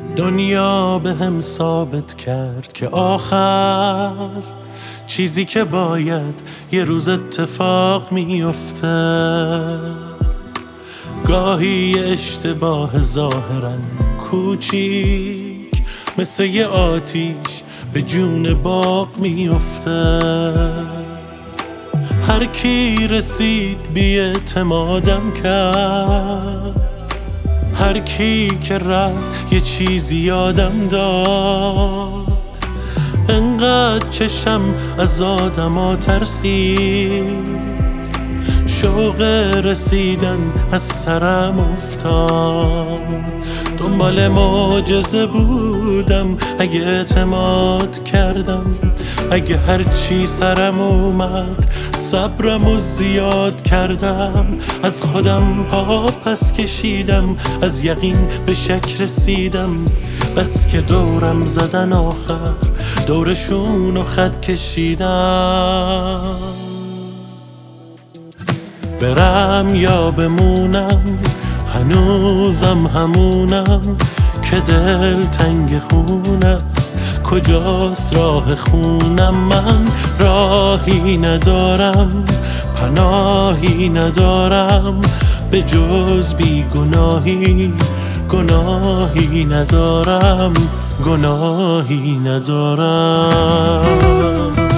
دنیا به هم ثابت کرد که آخر چیزی که باید یه روز اتفاق میفته. گاهی اشتباه ظاهرا کوچیک مثل یه آتیش به جون باغ میفته. هر کی رسید بی اعتمادم کرد، هر کی که رفت یه چیزی یادم داد. انقدر چشم از آدما ترسید، شوق رسیدن از سرم افتاد. دنبال معجزه بودم، اگه اعتماد کردم، اگه هرچی سرم اومد صبرمو زیاد کردم. از خودم ها پس کشیدم، از یقین به شک رسیدم. بس که دورم زدن آخر دورشونو خط کشیدم. برم یا بمونم هنوزم همونم که دل تنگ خون است. کجاست راه خونم؟ من راهی ندارم، پناهی ندارم به جز بیگناهی. گناهی ندارم، گناهی ندارم.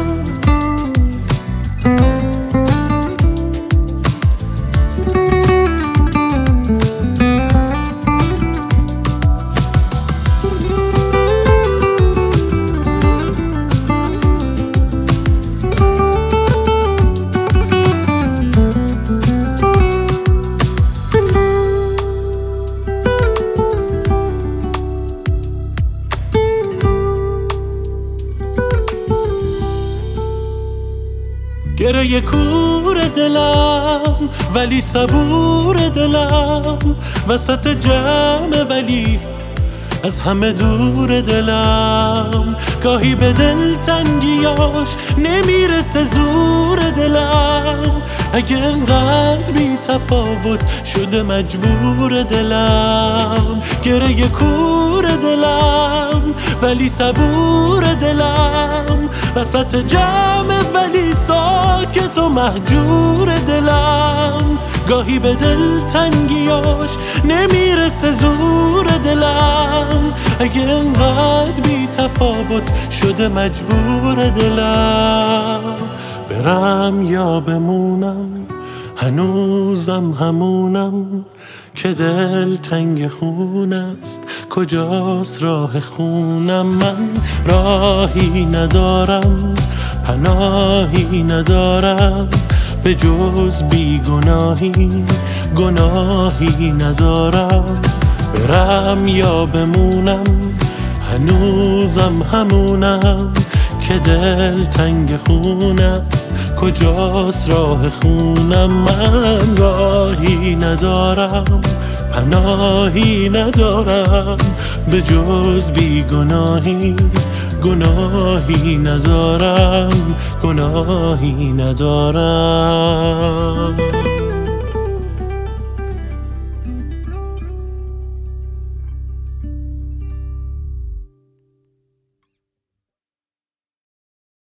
گره کور دلم ولی صبور دلم، وسط جمع ولی از همه دور دلم. گاهی به دل تنگیاش نمیرسه زور دلم، اگه انقدر بی تفاوت شده مجبور دلم. گره کور دلم ولی صبور دلم، وسط جمع ولی ساکت و مهجور دلم. گاهی به دل تنگیاش نمیرسه زور دلم، اگه انقدر بی تفاوت شده مجبور دلم. برم یا بمونم هنوزم همونم که دل تنگ خون است. کجاست راه خونم؟ من راهی ندارم، پناهی ندارم به جز بیگناهی. گناهی ندارم. برم یا بمونم هنوزم همونم که دل تنگ خون است. کجاست راه خونم؟ من راهی ندارم، پناهی ندارم به جز بیگناهی. گناهی ندارم، گناهی ندارم.